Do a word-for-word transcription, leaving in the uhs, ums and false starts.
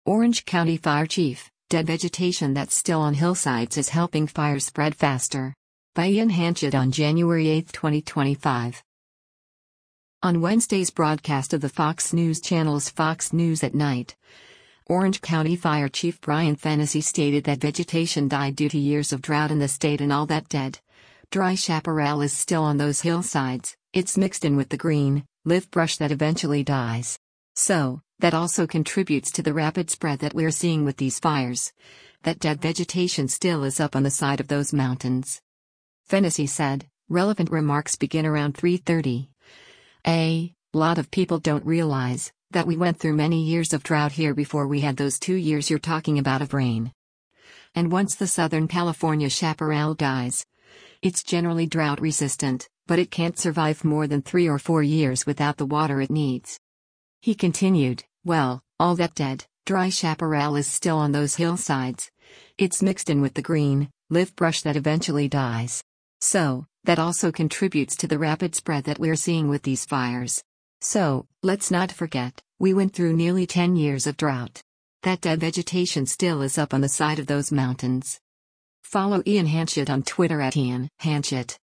Orange County Fire Chief, dead vegetation that's still on hillsides is helping fires spread faster. By Ian Hanchett on January eighth, twenty twenty-five. On Wednesday's broadcast of the Fox News Channel's Fox News at Night, Orange County Fire Chief Brian Fennessy stated that vegetation died due to years of drought in the state and all that dead, dry chaparral is still on those hillsides. It's mixed in with the green, live brush that eventually dies. So, that also contributes to the rapid spread that we're seeing with these fires. That dead vegetation still is up on the side of those mountains. Fennessy said, relevant remarks begin around three thirty. A lot of people don't realize that we went through many years of drought here before we had those two years you're talking about of rain. And once the Southern California chaparral dies, it's generally drought resistant, but it can't survive more than three or four years without the water it needs. He continued, well, all that dead, dry chaparral is still on those hillsides. It's mixed in with the green, live brush that eventually dies. So, that also contributes to the rapid spread that we're seeing with these fires. So, let's not forget, we went through nearly ten years of drought. That dead vegetation still is up on the side of those mountains. Follow Ian Hanchett on Twitter at Ian Hanchett.